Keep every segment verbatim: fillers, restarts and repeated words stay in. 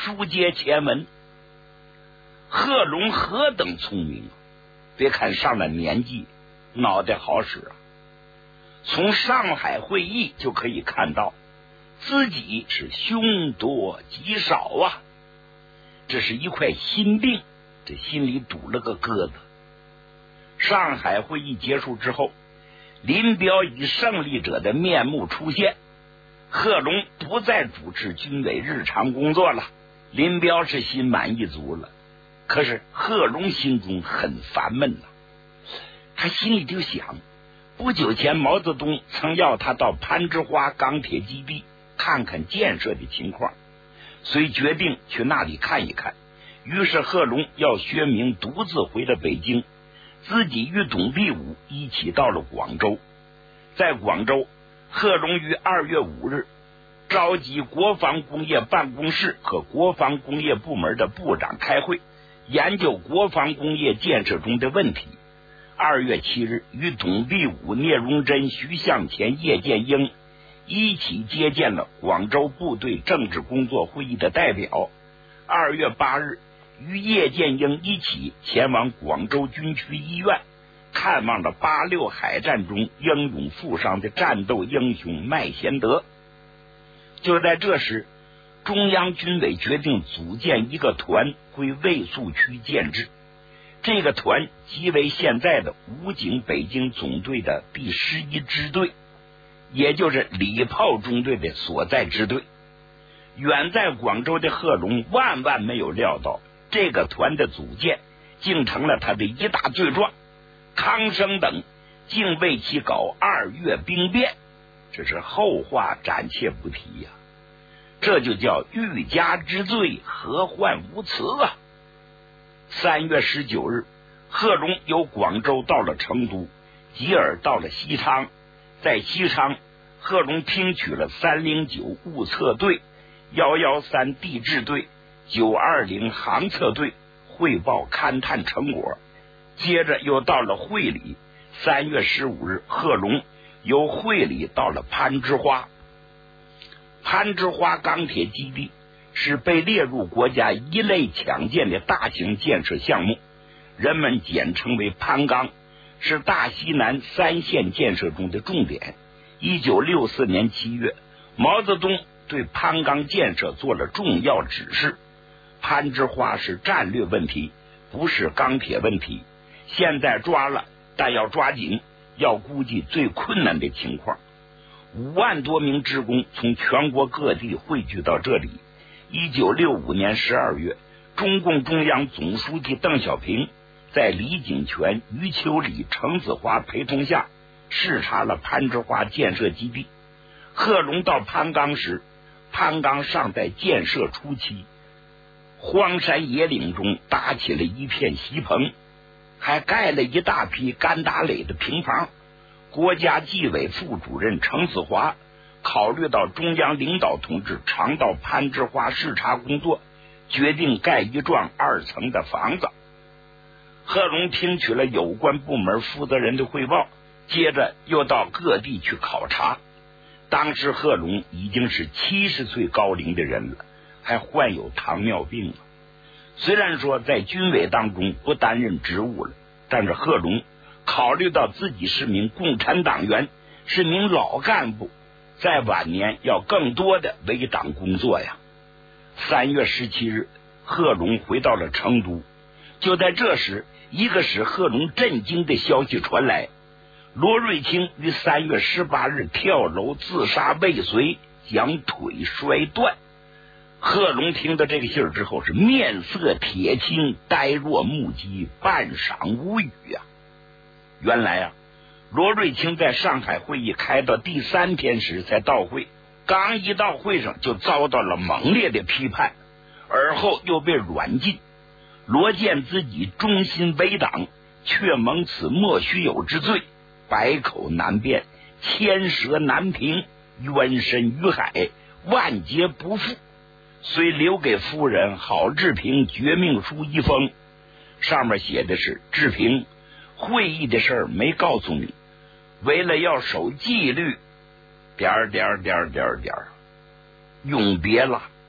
书接前文，贺龙何等聪明啊！别看上了年纪，脑袋好使啊！从上海会议就可以看到，自己是凶多吉少啊！这是一块心病，这心里堵了个疙瘩。上海会议结束之后，林彪以胜利者的面目出现，贺龙不再主持军委日常工作了，林彪是心满意足了。可是贺龙心中很烦闷啊，他心里就想，不久前毛泽东曾要他到攀枝花钢铁基地看看建设的情况，遂决定去那里看一看。于是贺龙要薛明独自回了北京，自己与董必武一起到了广州。在广州，贺龙于二月五日召集国防工业办公室和国防工业部门的部长开会，研究国防工业建设中的问题。二月七日，与董必武、聂荣臻、徐向前、叶剑英一起接见了广州部队政治工作会议的代表。二月八日，与叶剑英一起前往广州军区医院，看望了八六海战中英勇负伤的战斗英雄麦贤德。就在这时，中央军委决定组建一个团归卫戍区建制，这个团即为现在的武警北京总队的第十一支队，也就是礼炮中队的所在支队。远在广州的贺龙万万没有料到，这个团的组建竟成了他的一大罪状。康生等竟为其搞二月兵变，这是后话暂且不提呀、啊。这就叫欲加之罪，何患无辞啊！三月十九日，贺龙由广州到了成都，继而到了西昌。在西昌，贺龙听取了三零九物测队、幺幺三地质队、九二零航测队汇报勘探成果。接着又到了会理。三月十五日，贺龙由会理到了攀枝花。攀枝花钢铁基地是被列入国家一类强建的大型建设项目，人们简称为攀钢，是大西南三线建设中的重点。一九六四年七月，毛泽东对攀钢建设做了重要指示。攀枝花是战略问题，不是钢铁问题。现在抓了，但要抓紧，要估计最困难的情况。五万多名职工从全国各地汇聚到这里。一九六五年十二月，中共中央总书记邓小平在李井泉、余秋里、程子华陪同下视察了攀枝花建设基地。贺龙到攀钢时，攀钢尚在建设初期，荒山野岭中搭起了一片席棚，还盖了一大批干打垒的平房。国家纪委副主任程子华考虑到中央领导同志常到攀枝花视察工作，决定盖一幢二层的房子。贺龙听取了有关部门负责人的汇报，接着又到各地去考察。当时贺龙已经是七十岁高龄的人了，还患有糖尿病了。虽然说在军委当中不担任职务了，但是贺龙考虑到自己是名共产党员，是名老干部，在晚年要更多的为党工作呀。三月十七日，贺龙回到了成都。就在这时，一个使贺龙震惊的消息传来：罗瑞卿于三月十八日跳楼自杀未遂，将腿摔断。贺龙听到这个信儿之后，是面色铁青，呆若木鸡，半晌无语呀、啊。原来啊，罗瑞卿在上海会议开到第三天时才到会，刚一到会上就遭到了猛烈的批判，而后又被软禁。罗见自己忠心为党，却蒙此莫须有之罪，百口难辩，千舌难评，冤深于海，万劫不复。遂留给夫人郝志平绝命书一封，上面写的是：志平，会议的事儿没告诉你，为了要守纪律，点儿点儿点儿点儿点儿，永别了。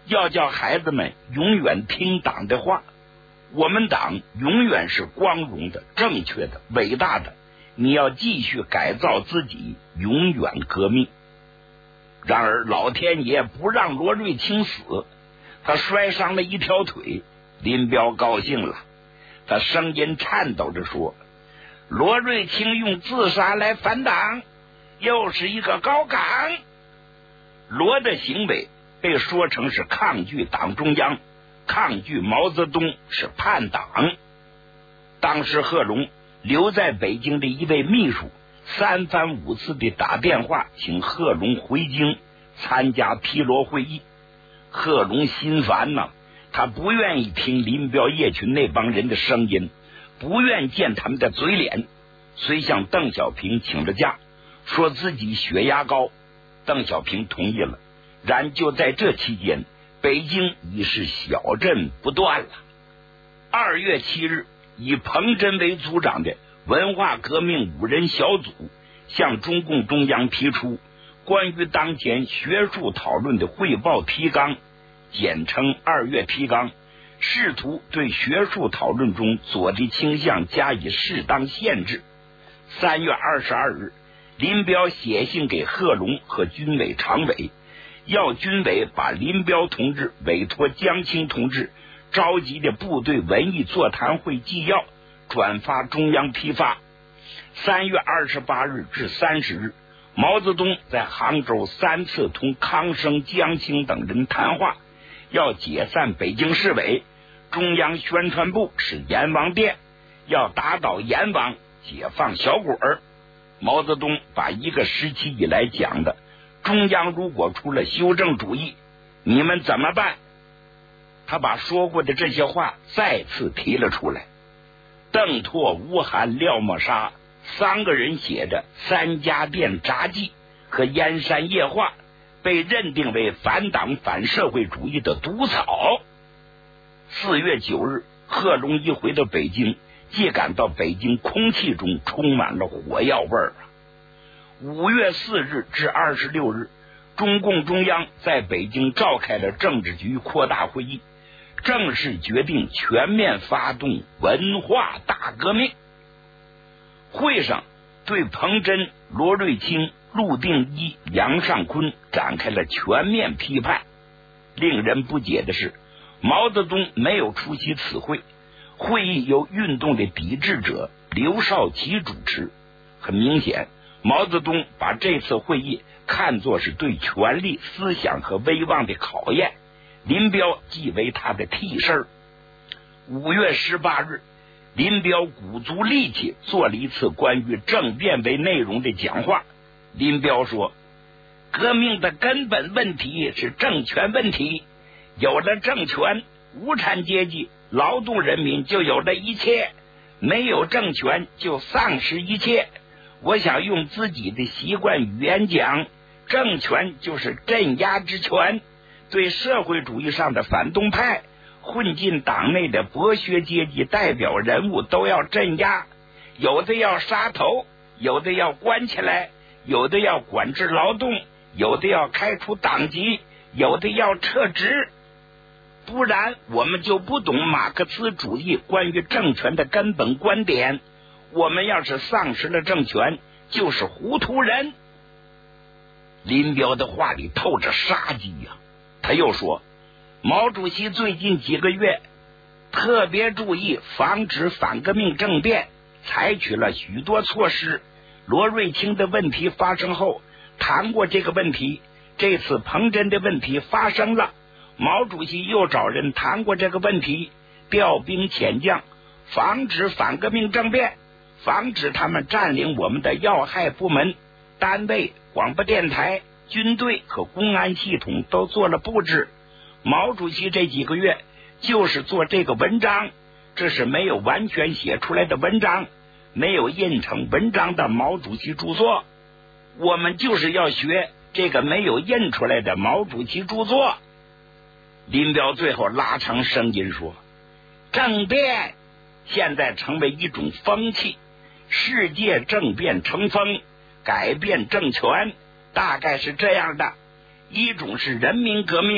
要叫孩子们永远听党的话，我们党永远是光荣的、正确的、伟大的，你要继续改造自己，永远革命。然而老天爷不让罗瑞卿死，他摔伤了一条腿。林彪高兴了，他声音颤抖着说，罗瑞卿用自杀来反党，又是一个高岗。罗的行为被说成是抗拒党中央，抗拒毛泽东，是叛党。当时贺龙留在北京的一位秘书三番五次的打电话请贺龙回京参加批罗会议。贺龙心烦呐、啊，他不愿意听林彪叶群那帮人的声音，不愿见他们的嘴脸，遂向邓小平请了假，说自己血压高。邓小平同意了，然就在这期间，北京已是小震不断了。二月七日，以彭真为组长的文化革命五人小组向中共中央提出关于当前学术讨论的汇报提纲，简称二月提纲，试图对学术讨论中左的倾向加以适当限制。三月二十二日，林彪写信给贺龙和军委常委，要军委把林彪同志委托江青同志召集的部队文艺座谈会纪要转发中央批发。三月二十八日至三十日，毛泽东在杭州三次同康生、江青等人谈话，要解散北京市委，中央宣传部是阎王殿，要打倒阎王，解放小鬼儿。毛泽东把一个时期以来讲的中央如果出了修正主义，你们怎么办？他把说过的这些话再次提了出来。邓拓、吴晗、廖沫沙三个人写的《三家店札记》和《燕山夜话》被认定为反党反社会主义的毒草。四月九日，贺龙一回到北京，即感到北京空气中充满了火药味儿。五月四日至二十六日，中共中央在北京召开了政治局扩大会议，正式决定全面发动文化大革命。会上对彭真、罗瑞卿、陆定一、杨尚昆展开了全面批判。令人不解的是，毛泽东没有出席此会，会议由运动的抵制者刘少奇主持。很明显，毛泽东把这次会议看作是对权力、思想和威望的考验，林彪即为他的替身。五月十八日，林彪鼓足力气做了一次关于政变为内容的讲话。林彪说，革命的根本问题是政权问题，有了政权，无产阶级、劳动人民就有了一切，没有政权就丧失一切。我想用自己的习惯语言讲，政权就是镇压之权，对社会主义上的反动派、混进党内的剥削阶级代表人物都要镇压，有的要杀头，有的要关起来，有的要管制劳动，有的要开除党籍，有的要撤职。不然我们就不懂马克思主义关于政权的根本观点，我们要是丧失了政权，就是糊涂人。林彪的话里透着杀机呀、啊，他又说，毛主席最近几个月特别注意防止反革命政变，采取了许多措施。罗瑞卿的问题发生后谈过这个问题，这次彭真的问题发生了，毛主席又找人谈过这个问题，调兵遣将，防止反革命政变，防止他们占领我们的要害部门、单位、广播电台、军队和公安系统都做了布置。毛主席这几个月就是做这个文章，这是没有完全写出来的文章，没有印成文章的毛主席著作，我们就是要学这个没有印出来的毛主席著作。林彪最后拉长声音说，政变现在成为一种风气，世界政变成风，改变政权大概是这样的，一种是人民革命，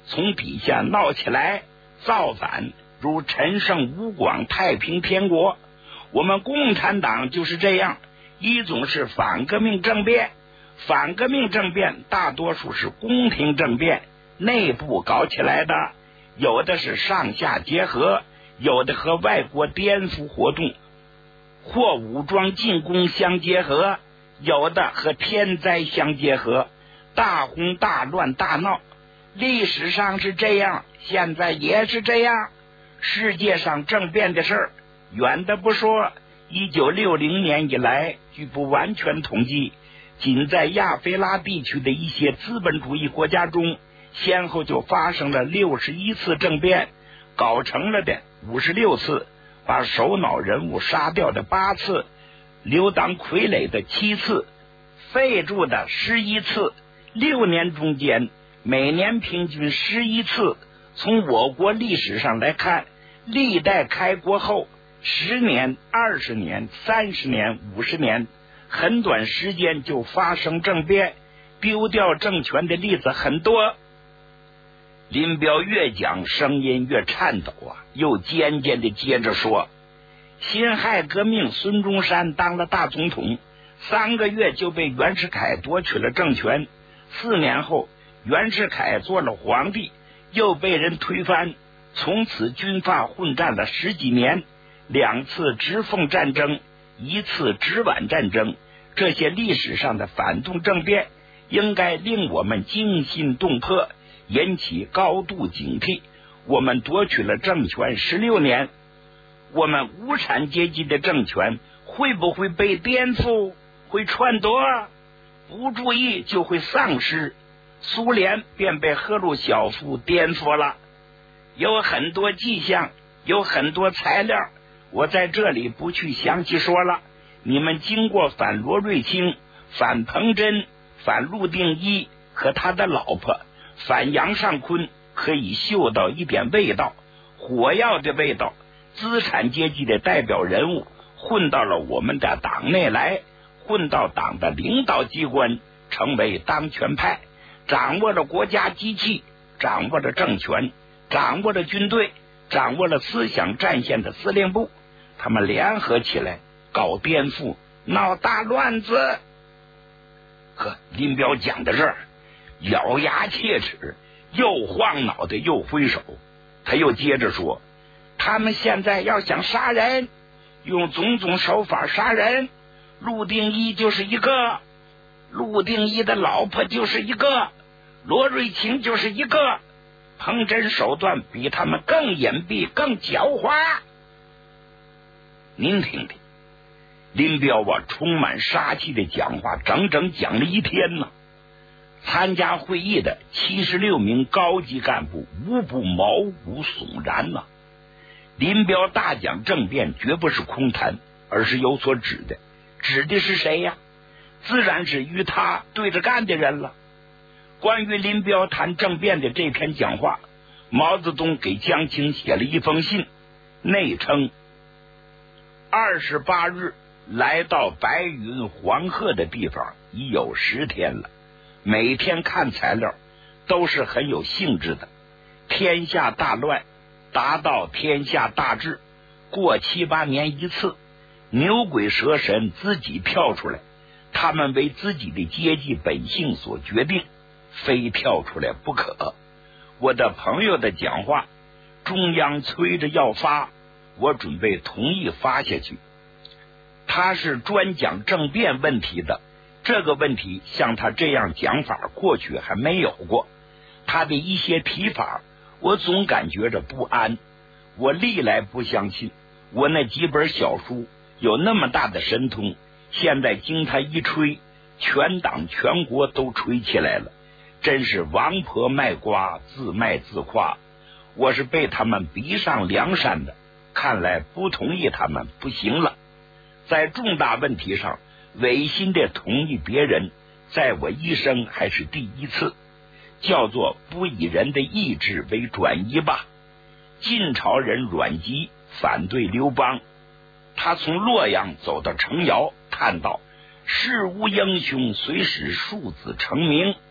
从底下闹起来，造反如陈胜吴广太平天国。我们共产党就是这样，一种是反革命政变，反革命政变大多数是宫廷政变，内部搞起来的，有的是上下结合，有的和外国颠覆活动或武装进攻相结合，有的和天灾相结合，大轰大乱大闹。历史上是这样，现在也是这样。世界上政变的事儿远的不说，一九六零年以来，据不完全统计，仅在亚非拉地区的一些资本主义国家中，先后就发生了六十一次政变，搞成了的五十六次，把首脑人物杀掉的八次，留当傀儡的七次，废黜的十一次，六年中间每年平均十一次。从我国历史上来看，历代开国后十年、二十年、三十年、五十年，很短时间就发生政变，丢掉政权的例子很多。林彪越讲声音越颤抖啊，又尖尖的接着说，辛亥革命孙中山当了大总统，三个月就被袁世凯夺取了政权，四年后袁世凯做了皇帝，又被人推翻，从此军阀混战了十几年，两次直奉战争，一次直皖战争，这些历史上的反动政变应该令我们惊心动魄，引起高度警惕。我们夺取了政权十六年，我们无产阶级的政权会不会被颠覆，会篡夺？不注意就会丧失。苏联便被赫鲁晓夫颠覆了，有很多迹象，有很多材料，我在这里不去详细说了。你们经过反罗瑞卿、反彭真、反陆定一和他的老婆反杨尚昆，可以嗅到一点味道，火药的味道。资产阶级的代表人物混到了我们的党内来，混到党的领导机关，成为当权派，掌握了国家机器，掌握了政权，掌握了军队，掌握了思想战线的司令部，他们联合起来搞颠覆，闹大乱子。呵，林彪讲到这儿，咬牙切齿，又晃脑袋又挥手。他又接着说，他们现在要想杀人，用种种手法杀人，陆定一就是一个，陆定一的老婆就是一个，罗瑞卿就是一个，彭真手段比他们更隐蔽更狡猾。您听听，林彪啊充满杀气的讲话，整整讲了一天呢。参加会议的七十六名高级干部无不毛骨悚然呐、啊。林彪大讲政变绝不是空谈，而是有所指的。指的是谁呀？自然是与他对着干的人了。关于林彪谈政变的这篇讲话，毛泽东给江青写了一封信，内称二十八日来到白云黄鹤的地方已有十天了，每天看材料都是很有兴致的。天下大乱达到天下大治，过七八年一次，牛鬼蛇神自己跳出来，他们为自己的阶级本性所决定，非跳出来不可。我的朋友的讲话，中央催着要发，我准备同意发下去。他是专讲政变问题的，这个问题像他这样讲法过去还没有过，他的一些提法我总感觉着不安。我历来不相信我那几本小书有那么大的神通，现在经他一吹，全党全国都吹起来了，真是王婆卖瓜自卖自夸。我是被他们逼上梁山的，看来不同意他们不行了。在重大问题上违心的同意别人，在我一生还是第一次，叫做不以人的意志为转移吧。晋朝人阮籍反对刘邦，他从洛阳走到城窑，叹道：士无英雄，虽使庶子成名。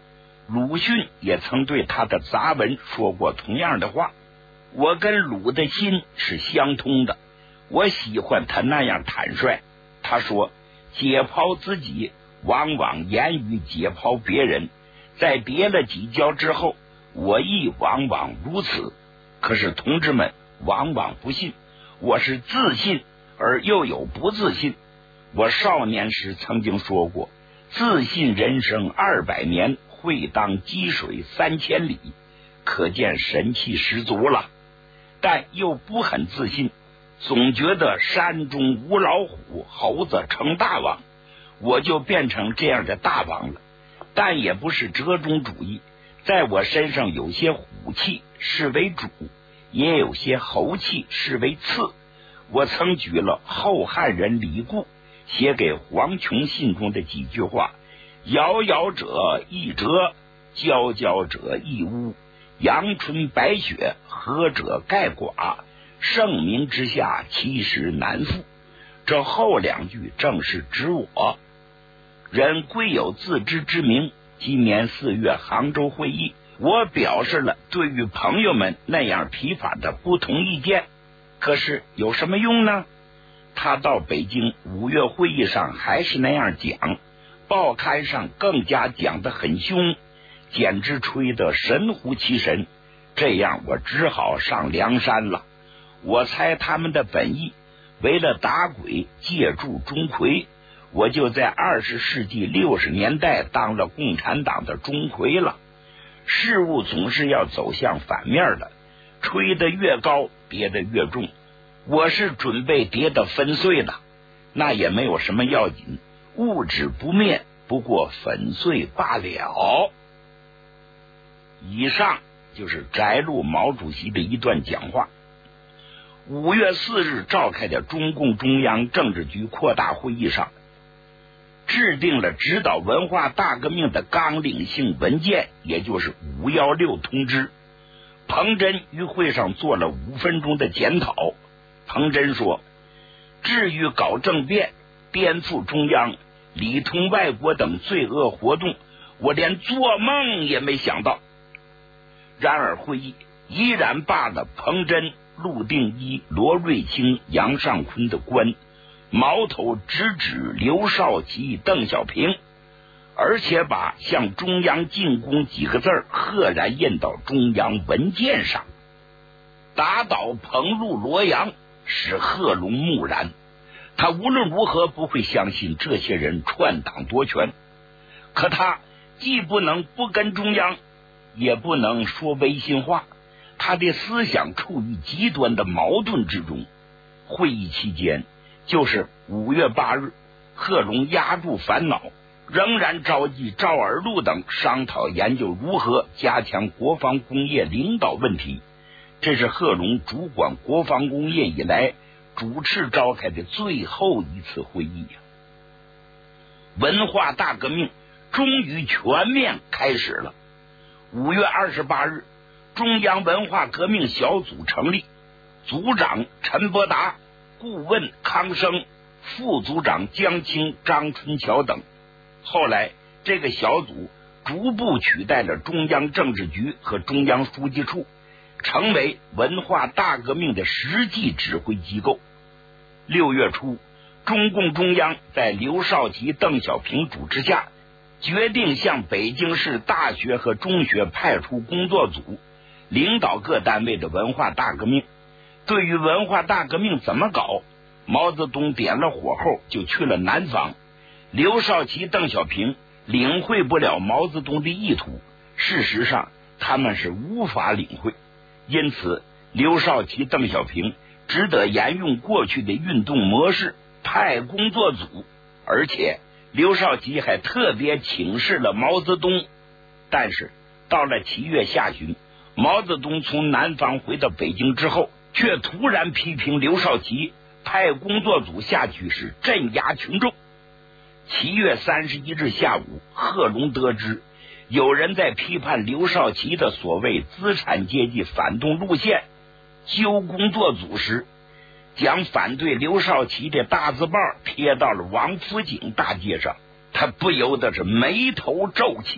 鲁迅也曾对他的杂文说过同样的话。我跟鲁的心是相通的，我喜欢他那样坦率。他说解剖自己往往言语解剖别人，在跌了几跤之后，我亦往往如此。可是同志们往往不信，我是自信而又有不自信。我少年时曾经说过，自信人生二百年，会当积水三千里，可见神气十足了。但又不很自信，总觉得山中无老虎，猴子成大王，我就变成这样的大王了。但也不是折中主义，在我身上有些虎气是为主，也有些猴气是为次。我曾举了后汉人李固写给黄琼信中的几句话：遥遥者一折，皎皎者一乌，阳春白雪，何者盖寡？盛名之下，其实难副。这后两句正是指我。人贵有自知之明。今年四月杭州会议，我表示了对于朋友们那样提法的不同意见。可是有什么用呢？他到北京五月会议上还是那样讲，报刊上更加讲得很凶，简直吹得神乎其神。这样我只好上梁山了。我猜他们的本意，为了打鬼借助钟馗，我就在二十世纪六十年代当了共产党的钟馗了。事物总是要走向反面的，吹得越高跌得越重。我是准备跌得粉碎的，那也没有什么要紧，物质不灭，不过粉碎罢了。以上就是摘录毛主席的一段讲话。五月四日召开的中共中央政治局扩大会议上，制定了指导文化大革命的纲领性文件，也就是五一六通知。彭真于会上做了五分钟的检讨。彭真说，至于搞政变、颠覆中央、里通外国等罪恶活动，我连做梦也没想到。然而会议依然罢了彭真、陆定一、罗瑞卿、杨尚昆的官，矛头直指刘少奇、邓小平，而且把向中央进攻几个字赫然印到中央文件上。打倒彭陆罗阳，使贺龙木然，他无论如何不会相信这些人篡党夺权。可他既不能不跟中央，也不能说违心话，他的思想处于极端的矛盾之中。会议期间，就是五月八日，贺龙压住烦恼，仍然召集赵尔禄等商讨研究如何加强国防工业领导问题。这是贺龙主管国防工业以来主持召开的最后一次会议呀。文化大革命终于全面开始了。五月二十八日，中央文化革命小组成立，组长陈伯达，顾问康生，副组长江青、张春桥等。后来这个小组逐步取代了中央政治局和中央书记处，成为文化大革命的实际指挥机构。六月初，中共中央在刘少奇、邓小平主持下，决定向北京市大学和中学派出工作组，领导各单位的文化大革命。对于文化大革命怎么搞，毛泽东点了火后就去了南方。刘少奇、邓小平领会不了毛泽东的意图，事实上他们是无法领会。因此刘少奇、邓小平只得沿用过去的运动模式，派工作组，而且刘少奇还特别请示了毛泽东。但是到了七月下旬，毛泽东从南方回到北京之后，却突然批评刘少奇派工作组下去是镇压群众。七月三十一日下午，贺龙得知有人在批判刘少奇的所谓资产阶级反动路线，纠工作组时，将反对刘少奇的大字报贴到了王府井大街上，他不由得是眉头皱起呀，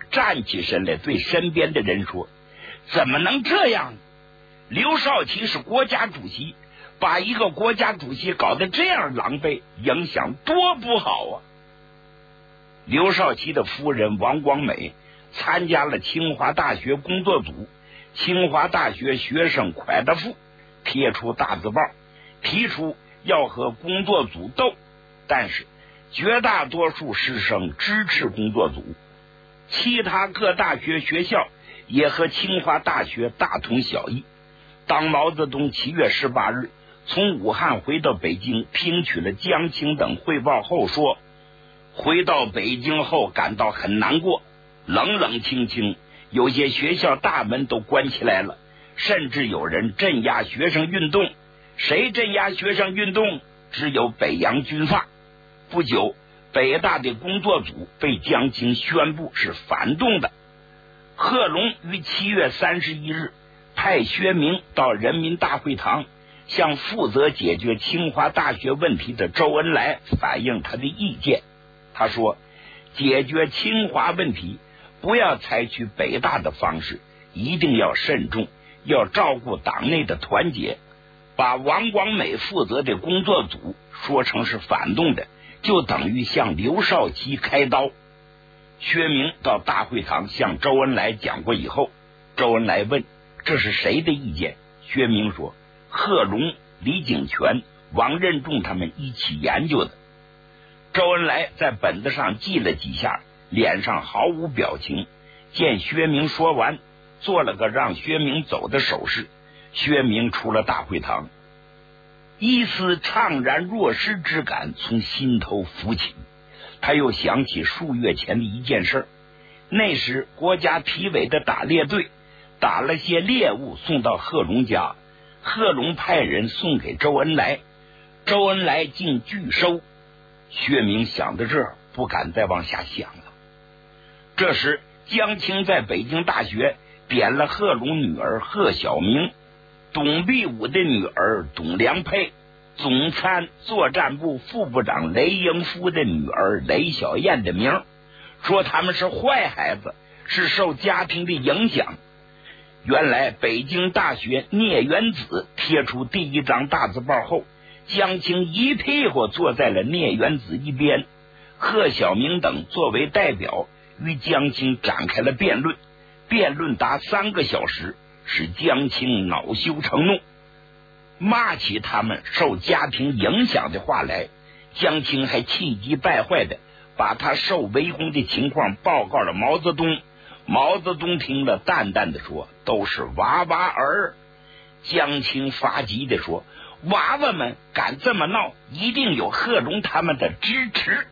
站起身来，对身边的人说：“怎么能这样？刘少奇是国家主席，把一个国家主席搞得这样狼狈，影响多不好啊！”刘少奇的夫人王广美参加了清华大学工作组，清华大学学生蒯大富贴出大字报，提出要和工作组斗，但是绝大多数师生支持工作组，其他各大学学校也和清华大学大同小异。当毛泽东七月十八日从武汉回到北京，听取了江青等汇报后说，回到北京后感到很难过，冷冷清清，有些学校大门都关起来了，甚至有人镇压学生运动。谁镇压学生运动？只有北洋军阀。不久，北大的工作组被江青宣布是反动的。贺龙于七月三十一日派薛明到人民大会堂，向负责解决清华大学问题的周恩来反映他的意见。他说，解决清华问题不要采取北大的方式，一定要慎重，要照顾党内的团结。把王广美负责的工作组说成是反动的，就等于向刘少奇开刀。薛明到大会堂向周恩来讲过以后，周恩来问这是谁的意见？薛明说，贺龙、李井泉、王任重他们一起研究的。周恩来在本子上记了几下，脸上毫无表情。见薛明说完，做了个让薛明走的手势。薛明出了大会堂，一丝怅然若失之感从心头浮起。他又想起数月前的一件事，那时国家体委的打猎队打了些猎物送到贺龙家，贺龙派人送给周恩来，周恩来竟拒收。薛明想到这儿，不敢再往下想了。这时江青在北京大学点了贺龙女儿贺小明，董必武的女儿董良佩，总参作战部副部长雷英夫的女儿雷小燕的名，说他们是坏孩子，是受家庭的影响。原来北京大学聂元子贴出第一张大字报后，江青一屁股坐在了聂元子一边，贺小明等作为代表与江青展开了辩论，辩论达三个小时，使江青恼羞成怒，骂起他们受家庭影响的话来。江青还气急败坏的把他受围攻的情况报告了毛泽东。毛泽东听了，淡淡的说，都是娃娃儿。江青发急的说，娃娃们敢这么闹，一定有贺龙他们的支持。